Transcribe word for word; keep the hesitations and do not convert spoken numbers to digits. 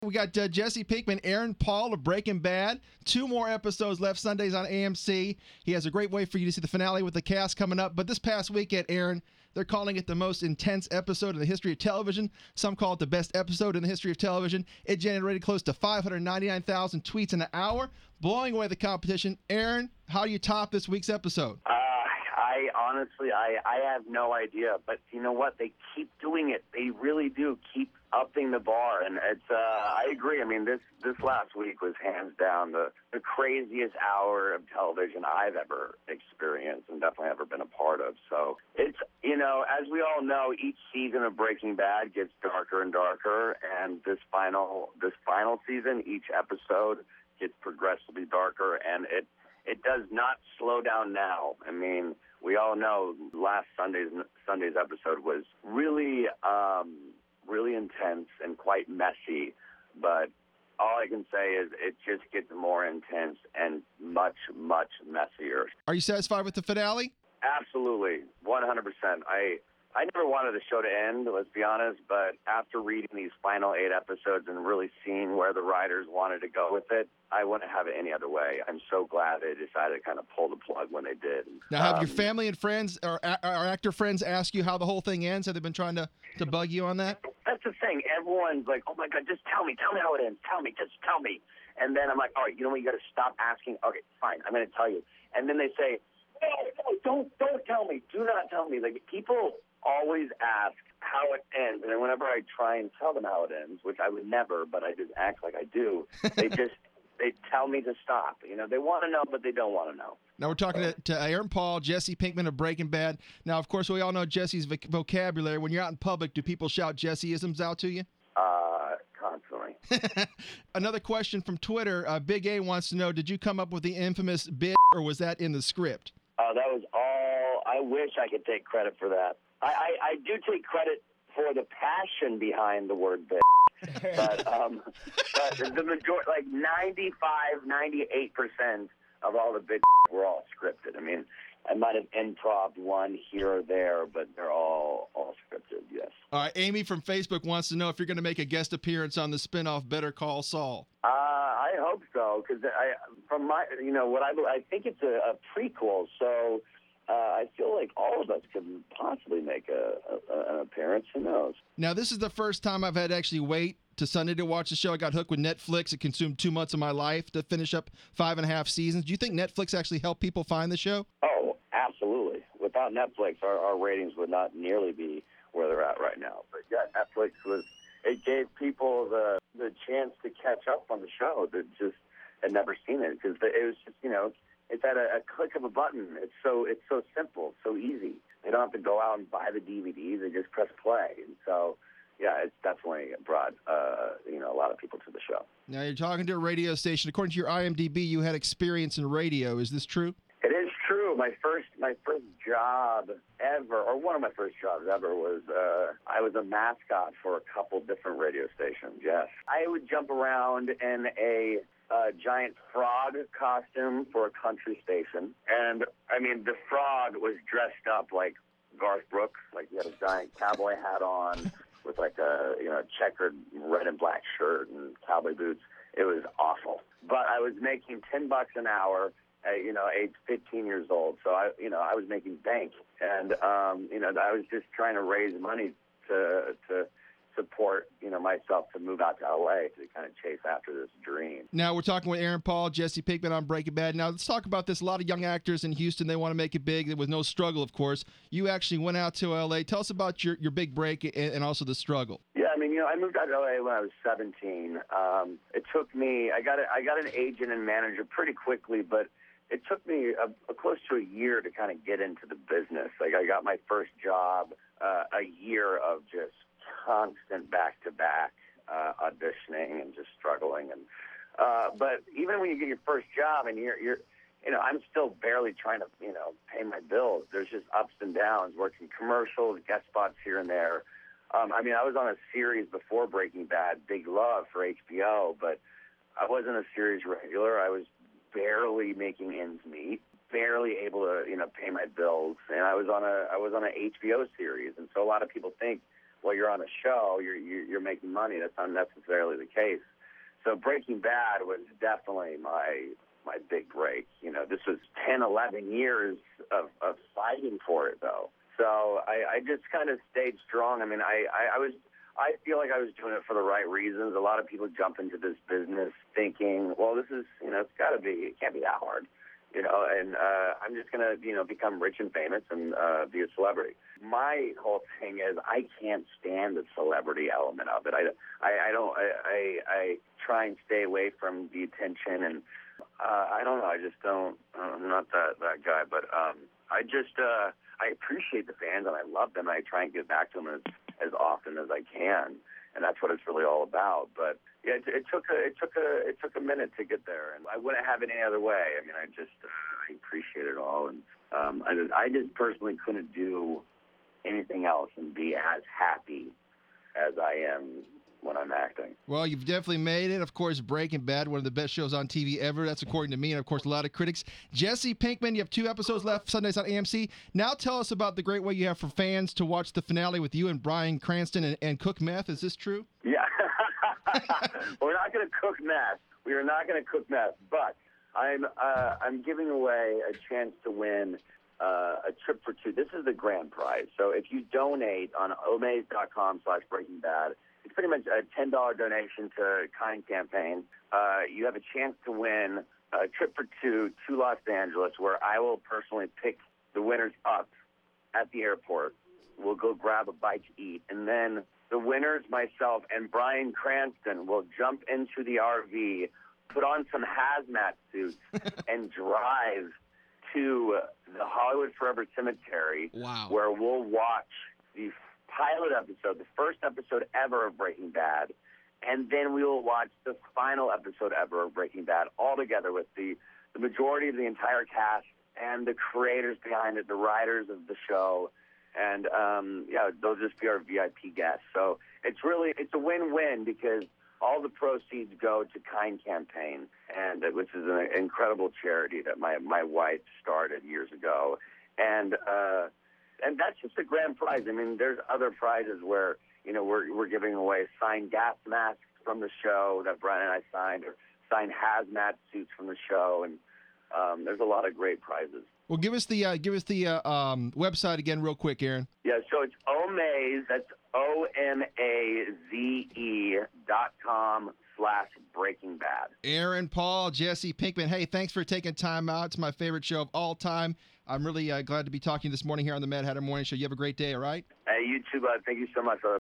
We got uh, Jesse Pinkman, Aaron Paul of Breaking Bad. Two more episodes left Sundays on A M C. He has a great way for you to see the finale with the cast coming up. But this past weekend, Aaron, they're calling it the most intense episode in the history of television. Some call it the best episode in the history of television. It generated close to five hundred ninety-nine thousand tweets in an hour, blowing away the competition. Aaron, how do you top this week's episode? Uh, I honestly, I, I have no idea. But you know what? They keep doing it. They really do keep upping the bar, and it's. Uh, I agree. I mean, this this last week was hands down the the craziest hour of television I've ever experienced, and definitely ever been a part of. So it's, you know, as we all know, each season of Breaking Bad gets darker and darker, and this final this final season, each episode gets progressively darker, and it it does not slow down now. I mean, we all know last Sunday's Sunday's episode was really. Um, really intense and quite messy, but all I can say is it just gets more intense and much, much messier. Are you satisfied with the finale? Absolutely, one hundred percent. I I never wanted the show to end, let's be honest, but after reading these final eight episodes and really seeing where the writers wanted to go with it, I wouldn't have it any other way. I'm so glad they decided to kind of pull the plug when they did. Now, have um, your family and friends or, or actor friends ask you how the whole thing ends? Have they been trying to, to bug you on that? That's the thing. Everyone's like, oh, my God, just tell me. Tell me how it ends. Tell me. Just tell me. And then I'm like, all right, you know what? You got to stop asking. Okay, fine. I'm going to tell you. And then they say, no, no, don't, don't tell me. Do not tell me. Like, people always ask how it ends. And then whenever I try and tell them how it ends, which I would never, but I just act like I do, they just they tell me to stop. You know, they want to know, but they don't want to know. Now we're talking to, to Aaron Paul, Jesse Pinkman of Breaking Bad. Now, of course, we all know Jesse's voc- vocabulary. When you're out in public, do people shout Jesse-isms out to you? Uh, constantly. Another question from Twitter. Uh, Big A wants to know, did you come up with the infamous bitch, or was that in the script? Oh, uh, that was all. I wish I could take credit for that. I, I, I do take credit for the passion behind the word bitch. but um, but the majority, like ninety-five, ninety-eight percent of all the bitch were all scripted. I mean, I might have improv one here or there, but they're all all scripted, yes. All right, Amy from Facebook wants to know if you're going to make a guest appearance on the spinoff Better Call Saul. Uh, I hope so, because I, from my, you know, what I, I think it's a, a prequel, so uh, I feel like all of us could possibly make a, a, an appearance. Who knows? Now, this is the first time I've had to actually wait to Sunday to watch the show. I got hooked with Netflix. It consumed two months of my life to finish up five and a half seasons. Do you think Netflix actually helped people find the show? Oh, absolutely. Without Netflix, our, our ratings would not nearly be where they're at right now. But yeah, Netflix was, it gave people the the chance to catch up on the show that just had never seen it, because it was just, you know, it's at a, a click of a button. It's so it's so simple, so easy. They don't have to go out and buy the D V Ds. They just press play. And so, yeah, it's definitely brought, uh, you know, a lot of people to the show. Now, you're talking to a radio station. According to your I M D B, you had experience in radio. Is this true? It is true. My first my first job ever, or one of my first jobs ever, was uh, I was a mascot for a couple different radio stations, yes. I would jump around in a uh, giant frog costume for a country station. And, I mean, the frog was dressed up like Garth Brooks. Like, he had a giant cowboy hat on with, like, a, you know, checkered red and black shirt and cowboy boots. It was awful. But I was making ten bucks an hour at, you know, age fifteen years old. So, I, you know, I was making bank. And, um, you know, I was just trying to raise money to to support, you know, myself to move out to L A to kind of chase after this dream. Now, we're talking with Aaron Paul, Jesse Pinkman on Breaking Bad. Now, let's talk about this. A lot of young actors in Houston, they want to make it big. There was no struggle, of course. You actually went out to L A. Tell us about your, your big break and, and also the struggle. Yeah, I mean, you know, I moved out to L A when I was seventeen. Um, it took me, I got a, I got an agent and manager pretty quickly, but it took me a, a close to a year to kind of get into the business. Like, I got my first job, uh, a year of just constant back-to-back uh, auditioning and just struggling. And uh, but even when you get your first job and you're, you're, you know, I'm still barely trying to, you know, pay my bills. There's just ups and downs, working commercials, guest spots here and there. Um, I mean, I was on a series before Breaking Bad, Big Love for H B O, but I wasn't a series regular. I was barely making ends meet, barely able to, you know, pay my bills. And I was on a I was on an H B O series, and so a lot of people think, well, you're on a show, you're you're you're making money. That's not necessarily the case. So Breaking Bad was definitely my my big break. You know, this was ten, eleven years of, of fighting for it, though. So I, I just kind of stayed strong. I mean, I, I, I was I feel like I was doing it for the right reasons. A lot of people jump into this business thinking, well, this is, you know, it's got to be, it can't be that hard. You know, and uh, I'm just going to, you know, become rich and famous and uh, be a celebrity. My whole thing is I can't stand the celebrity element of it. I, I, I don't, I, I, I try and stay away from the attention, and uh, I don't know, I just don't, I'm not that, that guy, but um, I just, uh, I appreciate the fans and I love them, and I try and give back to them as, as often as I can, and that's what it's really all about. But yeah, it, it took a it took a it took a minute to get there, and I wouldn't have it any other way. I mean, I just uh, I appreciate it all, and um, I just, I just personally couldn't do anything else and be as happy as I am when I'm acting. Well, you've definitely made it. Of course, Breaking Bad, one of the best shows on T V ever. That's according to me, and of course, a lot of critics. Jesse Pinkman, you have two episodes left, Sundays on A M C. Now tell us about the great way you have for fans to watch the finale with you and Bryan Cranston and, and cook meth. Is this true? Yeah. We're not going to cook meth. We are not going to cook meth, but I'm uh, I'm giving away a chance to win uh, a trip for two. This is the grand prize. So if you donate on omaze.com slash Breaking Bad, it's pretty much a ten dollars donation to Kind Campaign. Uh, you have a chance to win a trip for two to Los Angeles, where I will personally pick the winners up at the airport. We'll go grab a bite to eat, and then the winners, myself and Bryan Cranston, will jump into the R V, put on some hazmat suits, and drive to the Hollywood Forever Cemetery, Wow. where we'll watch the pilot episode, the first episode ever of Breaking Bad, and then we will watch the final episode ever of Breaking Bad, all together with the, the majority of the entire cast and the creators behind it, the writers of the show. And, um, yeah, they'll just be our V I P guests. So it's really, it's a win-win because all the proceeds go to Kind Campaign, and which is an incredible charity that my, my wife started years ago. And, uh, and that's just a grand prize. I mean, there's other prizes where, you know, we're, we're giving away signed gas masks from the show that Brian and I signed, or signed hazmat suits from the show. And um, there's a lot of great prizes. Well, give us the uh, give us the uh, um, website again, real quick, Aaron. Yeah, so it's Omaze. That's O M A Z E dot com slash Breaking Bad. Aaron Paul, Jesse Pinkman. Hey, thanks for taking time out. It's my favorite show of all time. I'm really uh, glad to be talking this morning here on the Mad Hatter Morning Show. You have a great day. All right. Hey, you too, bud. Thank you so much, brother.